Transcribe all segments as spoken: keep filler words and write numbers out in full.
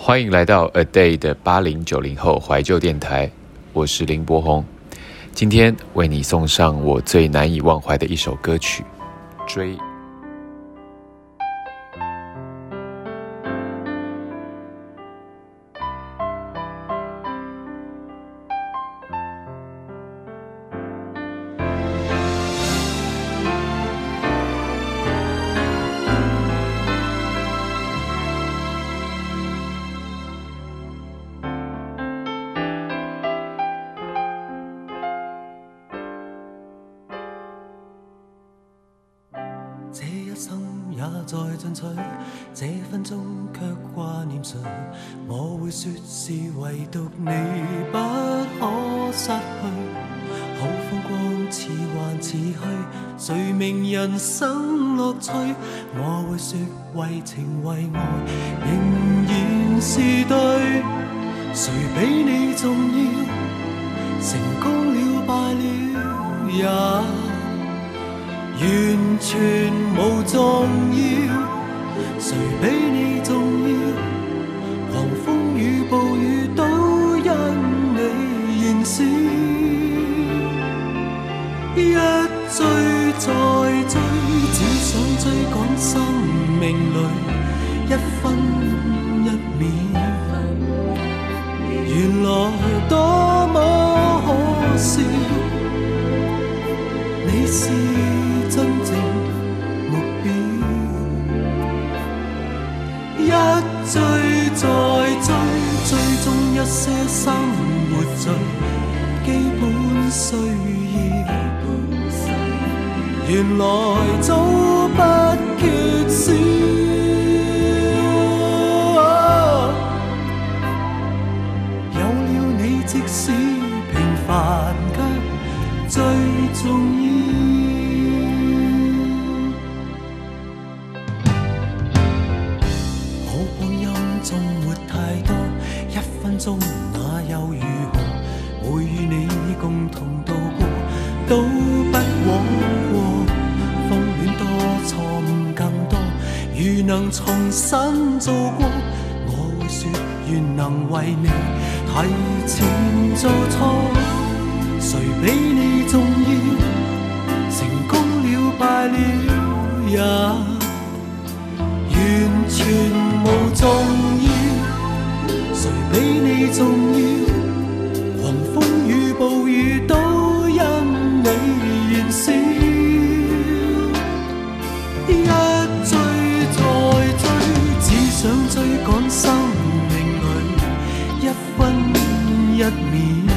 欢迎来到 A Day 的八零九零后怀旧电台，我是林柏宏。今天为你送上我最难以忘怀的一首歌曲《追》。 这一生也在進取，這分鐘卻掛念誰？我會說是唯獨你不可失去。好風光似幻似虛，誰明人生樂趣？我會說為情為愛仍然是對。誰比你重要？成功了敗了也完全無重要，誰比你重要？狂風與暴雨都因你燃燒，一追再追，只想追趕生命裏一分一秒，原來多麼可笑，你是真正目標，一追再追，追蹤一些生活最基本需要，原來早不缺少。有了你，即使平凡卻最重要。中那又如何？會與你共同度過，都不枉過。風戀多，錯誤更多。如能重新做過，我會說願能為你提前做錯。誰比你重要？成功了敗了也完全無重要。誰比你重要？狂風與暴雨都因你燃燒，一追再追，只想追趕生命裏一分一秒，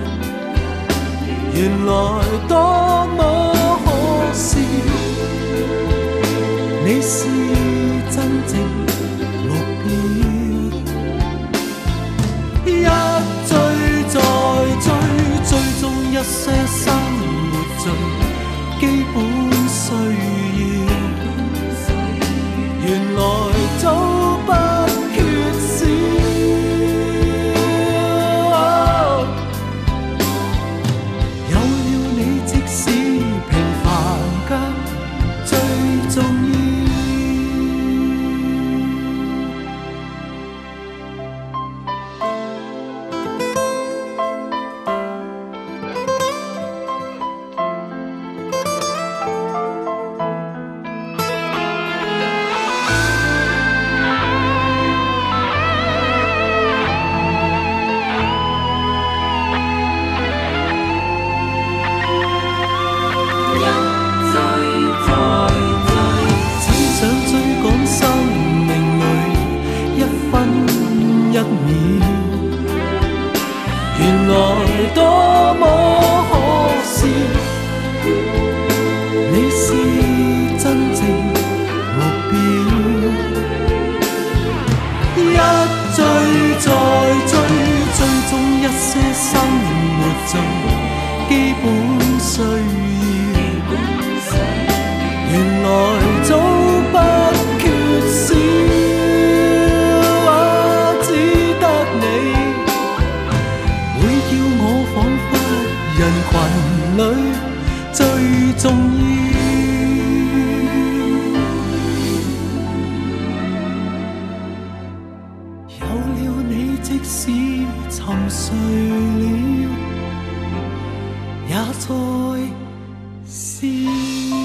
原來多麼可笑，你是真正目標。一追再追，追蹤一些生活最基本需要，原來早不缺少。有了你，即使平凡卻最重要。原來多麼可笑，你是真正目標。一追再追，追蹤一些生活最基本需要，原來早不缺少。人群裏最重要，有了即使沉睡了，也在笑。